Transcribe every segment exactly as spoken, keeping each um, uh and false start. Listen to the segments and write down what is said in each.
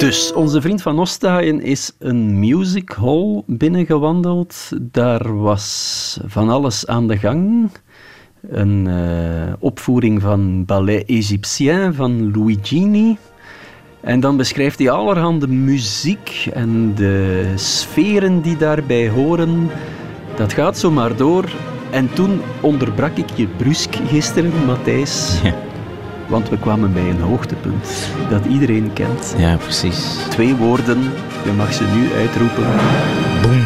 Dus, onze vriend Van Ostaaien is een music hall binnengewandeld. Daar was van alles aan de gang. Een uh, opvoering van Ballet Égyptien van Luigini. En dan beschrijft hij allerhande muziek en de sferen die daarbij horen. Dat gaat zo maar door. En toen onderbrak ik je brusk gisteren, Matthijs. Ja. Want we kwamen bij een hoogtepunt dat iedereen kent. Ja, precies. Twee woorden, je mag ze nu uitroepen. Boom.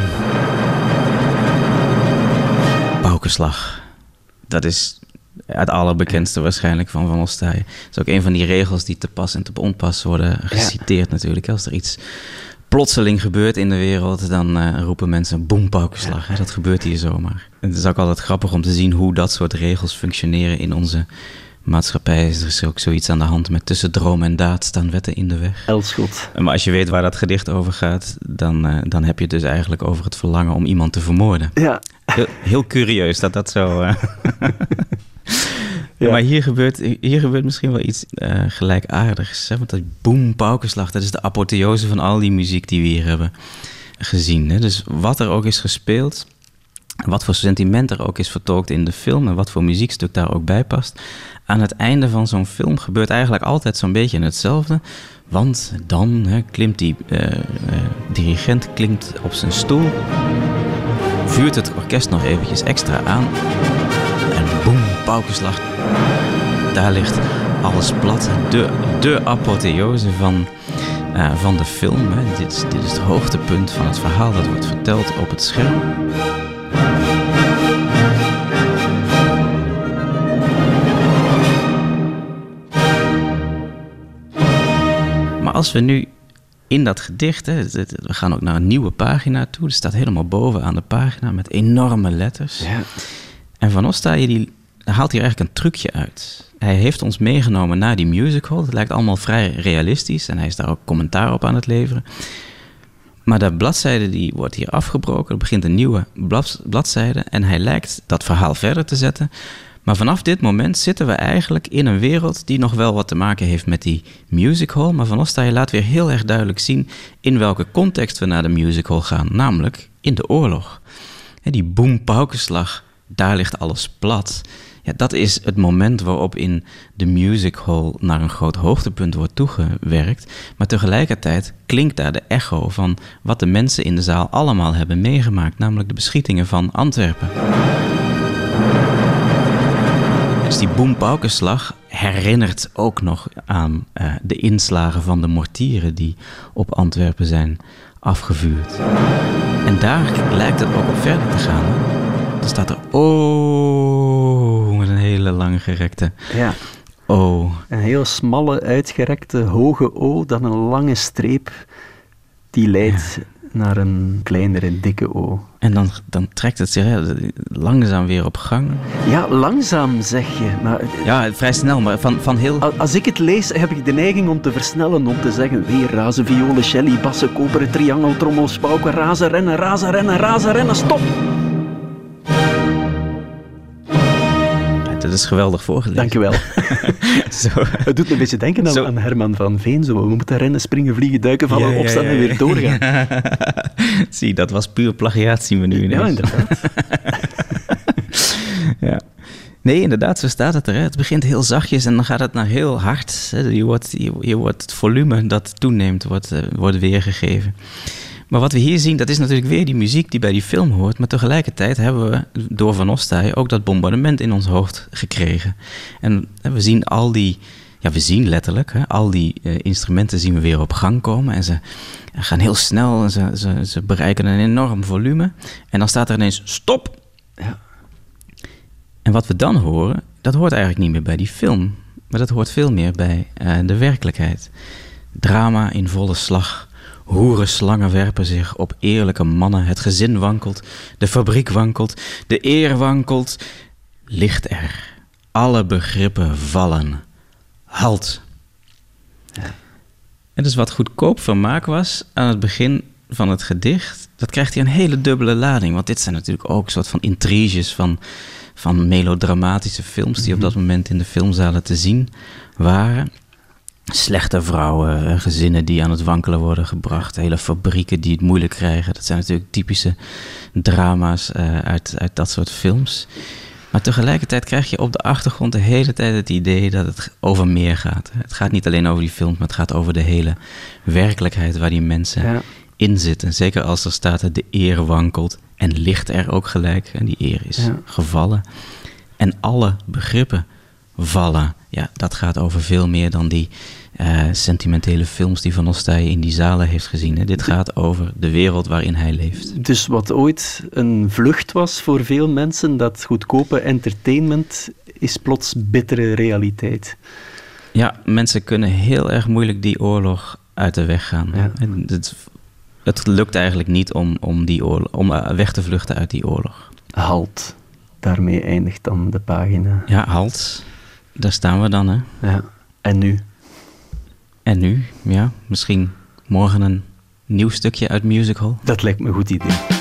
Paukenslag. Dat is het allerbekendste waarschijnlijk van Van Ostaaien. Dat is ook een van die regels die te pas en te onpas worden geciteerd ja. natuurlijk. Als er iets plotseling gebeurt in de wereld, dan uh, roepen mensen boem, paukenslag. Ja. Dat gebeurt hier zomaar. En het is ook altijd grappig om te zien hoe dat soort regels functioneren in onze maatschappij. Er is ook zoiets aan de hand met tussen droom en daad staan wetten in de weg. Elschot. Maar als je weet waar dat gedicht over gaat, dan, uh, dan heb je het dus eigenlijk over het verlangen om iemand te vermoorden. Ja. Heel, heel curieus dat dat zo... Uh... ja. Maar hier gebeurt, hier gebeurt misschien wel iets uh, gelijkaardigs. Hè? Want dat boem, paukenslag, dat is de apotheose van al die muziek die we hier hebben gezien. Hè? Dus wat er ook is gespeeld, wat voor sentiment er ook is vertolkt in de film en wat voor muziekstuk daar ook bij past, aan het einde van zo'n film gebeurt eigenlijk altijd zo'n beetje hetzelfde. Want dan hè, klimt die uh, uh, dirigent klimt op zijn stoel, vuurt het orkest nog eventjes extra aan en boem, paukenslag. Daar ligt alles plat. De, de apotheose van, uh, van de film. Hè. Dit, is, dit is het hoogtepunt van het verhaal dat wordt verteld op het scherm. Maar als we nu in dat gedicht, hè, we gaan ook naar een nieuwe pagina toe. Er staat helemaal boven aan de pagina met enorme letters. Ja. En Van Ostaaien die haalt hier eigenlijk een trucje uit. Hij heeft ons meegenomen naar die musical. Het lijkt allemaal vrij realistisch en hij is daar ook commentaar op aan het leveren. Maar de bladzijde die wordt hier afgebroken. Er begint een nieuwe bladzijde en hij lijkt dat verhaal verder te zetten. Maar vanaf dit moment zitten we eigenlijk in een wereld die nog wel wat te maken heeft met die musical. Maar Van Ostaaien laat weer heel erg duidelijk zien in welke context we naar de musical gaan. Namelijk in de oorlog. En die boem, paukenslag, daar ligt alles plat. Ja, dat is het moment waarop in de musical naar een groot hoogtepunt wordt toegewerkt. Maar tegelijkertijd klinkt daar de echo van wat de mensen in de zaal allemaal hebben meegemaakt. Namelijk de beschietingen van Antwerpen. Dus die boempaukenslag herinnert ook nog aan uh, de inslagen van de mortieren die op Antwerpen zijn afgevuurd. En daar lijkt het ook op verder te gaan. Dan staat er oh met een hele lange gerekte ja. O. Een heel smalle, uitgerekte, hoge O, dan een lange streep die leidt ja. naar een kleinere, dikke O. En dan, dan trekt het zich ja, langzaam weer op gang. Ja, langzaam zeg je. Maar, ja, vrij snel, maar van, van heel... Als ik het lees, heb ik de neiging om te versnellen, om te zeggen weer razen, violen, celli, bassen, koperen, triangel, trommels, pauken, razen, rennen, razen, rennen, razen, rennen, stop! Dat is geweldig voorgelezen. Dank je wel. Zo. Het doet me een beetje denken aan, aan Herman van Veen. Zo. We moeten rennen, springen, vliegen, duiken, vallen, ja, ja, opstaan ja, ja. en weer doorgaan. Ja. Zie, dat was puur plagiaat, zien we nu ineens. Ja, inderdaad. ja. Nee, inderdaad, zo staat het er. Hè. Het begint heel zachtjes en dan gaat het naar heel hard. Hè. Je wordt, je, je wordt het volume dat toeneemt, wordt, uh, wordt weergegeven. Maar wat we hier zien, dat is natuurlijk weer die muziek die bij die film hoort. Maar tegelijkertijd hebben we door Van Ostaaien ook dat bombardement in ons hoofd gekregen. En we zien al die, ja we zien letterlijk, hè, al die uh, instrumenten zien we weer op gang komen. En ze gaan heel snel en ze, ze, ze bereiken een enorm volume. En dan staat er ineens stop. Ja. En wat we dan horen, dat hoort eigenlijk niet meer bij die film. Maar dat hoort veel meer bij uh, de werkelijkheid. Drama in volle slag. Hoerenslangen werpen zich op eerlijke mannen. Het gezin wankelt, de fabriek wankelt, de eer wankelt. Ligt er. Alle begrippen vallen. Halt. Ja. En dus wat goedkoop vermaak was aan het begin van het gedicht, dat krijgt hier een hele dubbele lading. Want dit zijn natuurlijk ook een soort van intriges van, van melodramatische films die op dat moment in de filmzalen te zien waren. slechte vrouwen, gezinnen die aan het wankelen worden gebracht, hele fabrieken die het moeilijk krijgen. Dat zijn natuurlijk typische drama's uh, uit, uit dat soort films. Maar tegelijkertijd krijg je op de achtergrond de hele tijd het idee dat het over meer gaat. Het gaat niet alleen over die films, maar het gaat over de hele werkelijkheid waar die mensen ja. in zitten. Zeker als er staat dat de eer wankelt en ligt er ook gelijk. En die eer is ja. gevallen. En alle begrippen vallen. Ja, dat gaat over veel meer dan die uh, sentimentele films die Van Ostaaij in die zalen heeft gezien. Hè. Dit gaat over de wereld waarin hij leeft. Dus wat ooit een vlucht was voor veel mensen, dat goedkope entertainment, is plots bittere realiteit. Ja, mensen kunnen heel erg moeilijk die oorlog uit de weg gaan. Ja. Het, het lukt eigenlijk niet om, om, die oorlog, om weg te vluchten uit die oorlog. Halt. Daarmee eindigt dan de pagina. Ja, halt. Daar staan we dan, hè. Ja. En nu? En nu, ja. Misschien morgen een nieuw stukje uit Music Hall. Dat lijkt me een goed idee.